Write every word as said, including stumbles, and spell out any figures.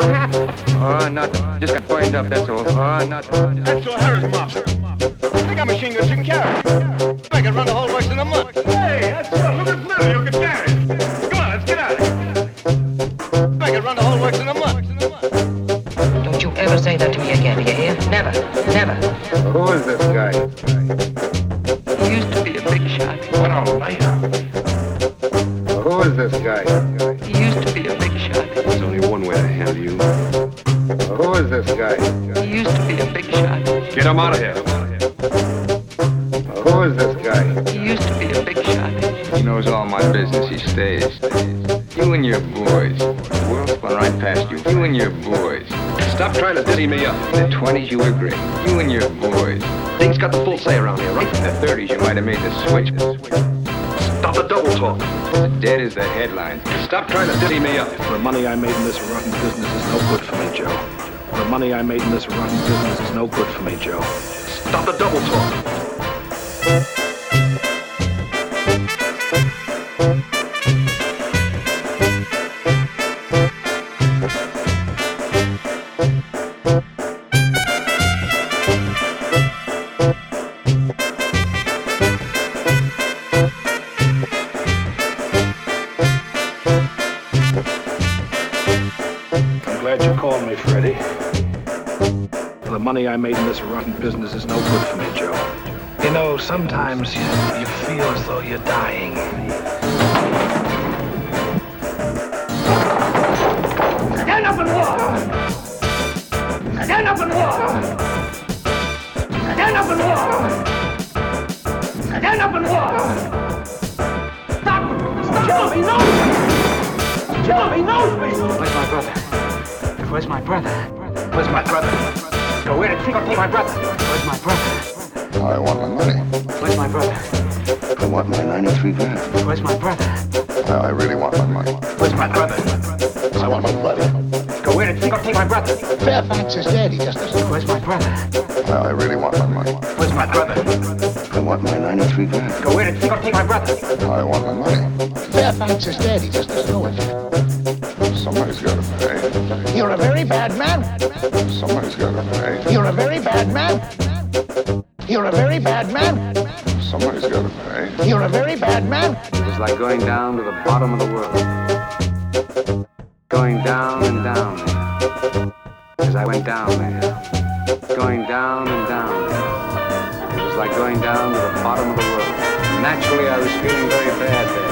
What happened? Oh, nothing. Just got burned up, that's all. Oh, nothing. That's all Harris Marshal. They got machine guns you can carry. I can run the whole works in a month. Hey, that's all. Look at Smitty. You can carry. Come on, let's get out of here. I can run the whole works in a month. Don't you ever say that to me again, you hear? Never, never. Who is this guy? He used to be a big shot. What a liar. Who is this guy? He used to be a big shot. There's only one way to handle you. Who is this guy? He used to be a big shot. Get him out of here. Who is this guy? He used to be a big shot. He knows all my business. He stays. You and your boys. The world's gone right past you. You and your boys. Stop trying to dizzy me up. In the twenties, you were great. You and your boys. Things got the full say around here, right? In the thirties, you might have made the switch. Stop the double talk. As dead as the headlines. Stop trying to dizzy me up. The money I made in this rotten business is no good for me, Joe. The money I made in this rotten business is no good for me, Joe. Stop the double talk. The money I made in this rotten business is no good for me, Joe. You know, sometimes you, you feel as though you're dying. Stand up and walk! Stand up and walk! Stand up and walk! Stand up and walk! Stop! Stop! Joe, he knows me! Joe, he knows me! Where's my brother? Where's my brother? Where's my brother? Go where did Tico take my brother? Where's my brother? I want my money. Where's my brother? I want my ninety-three grand. Where's my brother? I really want my money. Where's my brother? I want my money. Go where did Tico take my brother? Fairfax is dead. He just doesn't. Where's my brother? I really want my money. Where's my brother? I want my ninety-three grand. Go where did Tico take my brother? I want my money. Fairfax is dead. He just doesn't know it. Somebody's got to pay. You're a very bad man. Somebody's got to pay. You're a very bad man. You're a very bad man. Somebody's got to pay. You're a very bad man. It was like going down to the bottom of the world. Going down and down there. As I went down there. Going down and down there. It was like going down to the bottom of the world. Naturally, I was feeling very bad there.